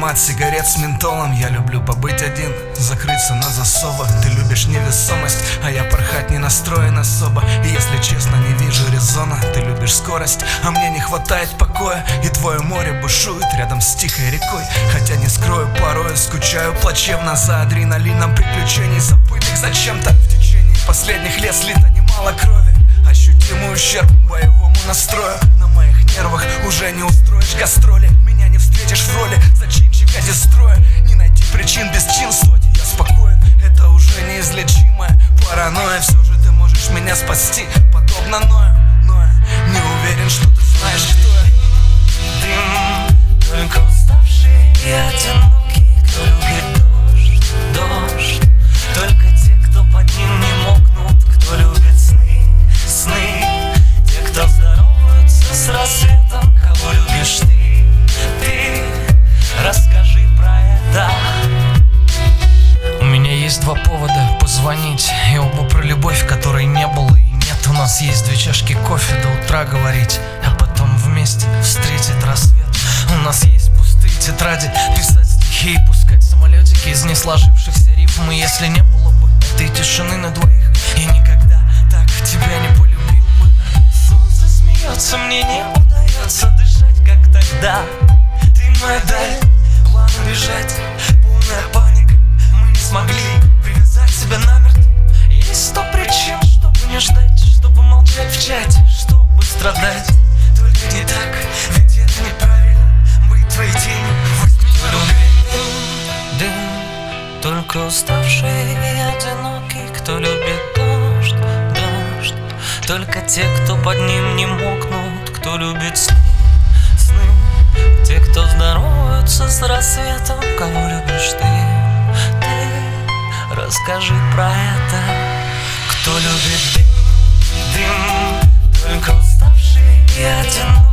аромат сигарет с ментолом. Я люблю побыть один, закрыться на засовах. Ты любишь невесомость, а я порхать не настроен особо. И если честно, не вижу резона. Ты любишь скорость, а мне не хватает покоя. И твое море бушует рядом с тихой рекой. Хотя не скрою, порой скучаю плачевно за адреналином приключений, забытых зачем-то. В течение последних лет слито немало крови. Ощутимый ущерб боевому настрою. На моих нервах уже не устроишь гастроли. Меня не встретишь в роли зачинщика дестроя. Не найти причин бесчинствовать, я спокоен. Это уже неизлечимая паранойя. Все же ты можешь меня спасти, подобно Ною. Но я не уверен, что ты знаешь, кто я. Дым, только уставшие и одинокие, кто любит дождь. Только те, кто под ним не мокнут, кто любит сны. Те, кто здороваются с рассветом, кого любишь ты. Расскажи про это. У меня есть два повода позвонить, и оба про любовь, которой не было и нет. У нас есть 2 чашки кофе до утра говорить, а потом вместе встретить рассвет. У нас есть пустые тетради, писать стихи и пускать самолетики из несложившихся рифм. И если не было бы этой тишины на двоих, я никогда так тебя не полюбил бы. Солнце смеется, мне не удается дышать, как тогда. Ты моя даль, план бежать, полная паника. Мы не смогли привязать себя намертво. Есть 100 причин, чтобы не ждать, чтобы молчать в чате, чтобы страдать. Только не так, ведь это неправильно. Быть твоей тенью, возьми любви. Дым, только уставшие и одинокие, кто любит дождь. Только те, кто под ним не мокнут, кто любит сны. Те, кто здороваются с рассветом, кого любишь ты. Расскажи про это. Кто любит дым, только уставшие и одинокие.